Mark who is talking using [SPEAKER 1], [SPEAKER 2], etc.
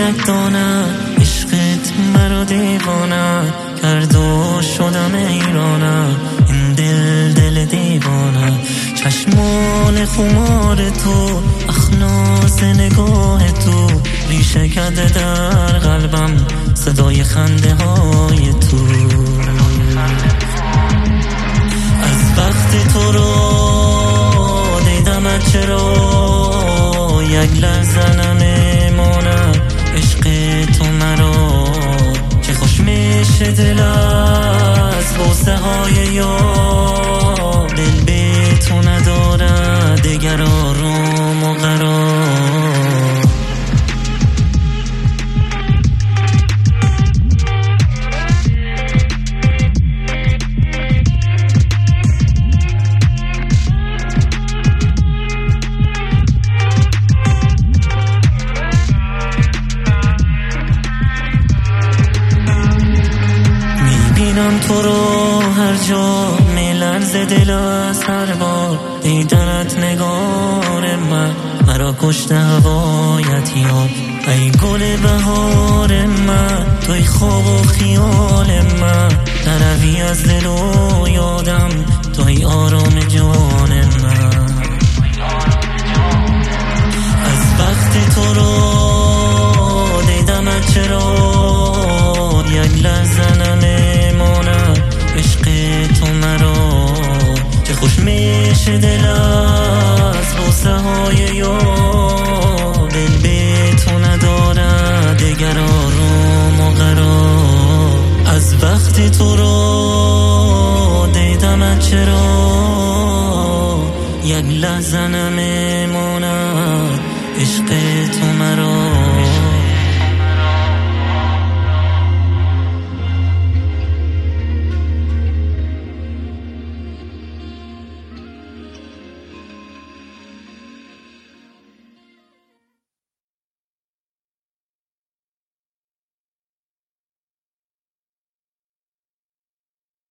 [SPEAKER 1] یک دانه عشقت مرا دیوانه کرد و شدم ایرانه، این دل دیوانه. چشمان خمار تو، اخناس نگاه تو، ریشه کرده در قلبم صدای خنده های تو. از وقتی تو رو دیدمت چرا یک لحظه نمیمونه، عشق تو مرا چه خوش میشه دل از بوسه های یار، دل بی تو نداره دیگر آروم و قرار. میبینم تو رو هر جا، میلرزه دل از هر بار دیدنت. نگار من مرا کشته هوایت یاد، ای گل بهار من، توی خواب و خیال من، نروی از دل و یادم، توی آرام جان من. از وقتی تو رو دیدمت چرا یک لحظه نمیمونه، عشق تو مرا چه خوش میشه دل از بوسه های یار، دل بی تو نداره دیگر آروم و قرار. از وقتی تو رو دیدمت چرا یک لحظه نمیمونه، عشق تو مرا